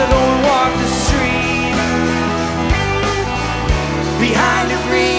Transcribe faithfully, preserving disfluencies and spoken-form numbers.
I go and walk the street behind a green